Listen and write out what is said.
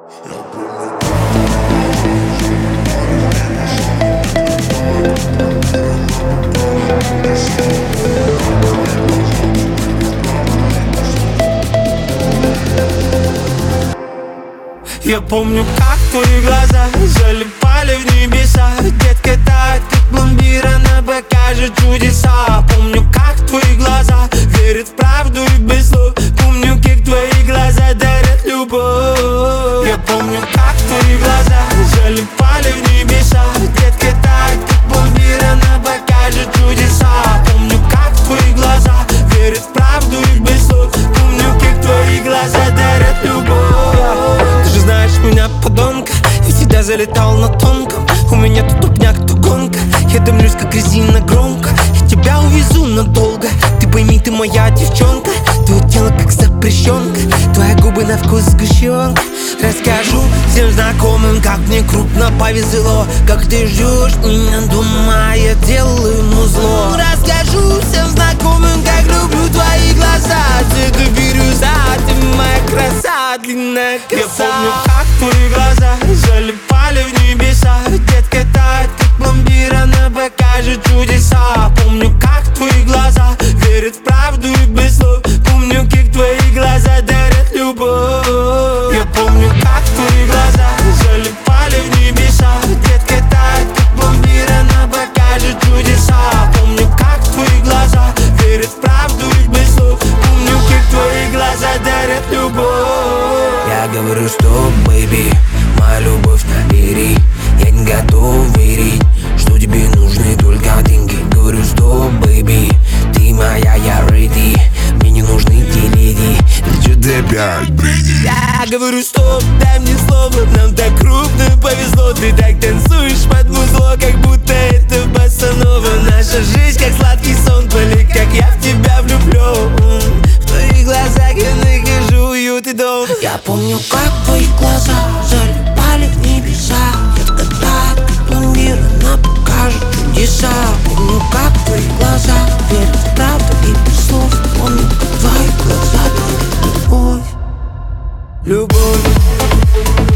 Я помню, как твои глаза залипали в небеса. Детка тает, как пломбира, она покажет чудеса. Помню, как твои глаза верят в правду и без слов. Помню, как твои глаза дарят любовь. Я помню, как твои глаза залипали в небеса. Детка тает, как пломбира, она покажет чудеса. Помню, как твои глаза верят в правду и без слов. Помню, как твои глаза дарят любовь. Меня подонка, я всегда залетал на тонком. У меня то тупняк, то гонка. Я дымлюсь, как резина громко. Я тебя увезу надолго. Ты пойми, ты моя девчонка. Твое тело как запрещенка. Твои губы на вкус сгущенка. Расскажу всем знакомым, как мне крупно повезло. Как ты ждешь меня дома, я делаю музло. Расскажу всем знакомым, как люблю твои глаза. Цвета бирюза, ты моя краса, длинная коса. Я помню, как твои глаза залипали в небеса. Детка тает, как пломбир, она покажет чудеса. Помню, как твои глаза верят в правду и без слов. Помню, как твои глаза дарят любовь. Я помню, как твои глаза залипали в небеса. Детка тает, как пломбир, она покажет чудеса. Помню, как твои глаза верят в правду и без слов. Помню, как твои глаза дарят любовь. Я говорю, что, бэйби, моя любовь набери. Я не готов верить, что тебе нужны только деньги. Говорю, что, бэйби, ты моя, я ready. Мне не нужны те леди. Ты чё ты опять бредишь? Я говорю, стоп, дай мне слово. Нам так крупно повезло. Ты так танцуешь под музло, как будто это босанова. Наша жизнь как сладкий сон, только как я в тебя влюблен. В твоих глазах я нахожу уют и дом. Я помню, как твои глаза залипали в небеса. Детка тает, как пломбир, она покажет чудеса. Помню, как твои глаза верят в правду и без слов. Помню, как твои глаза дарят любовь. Любовь.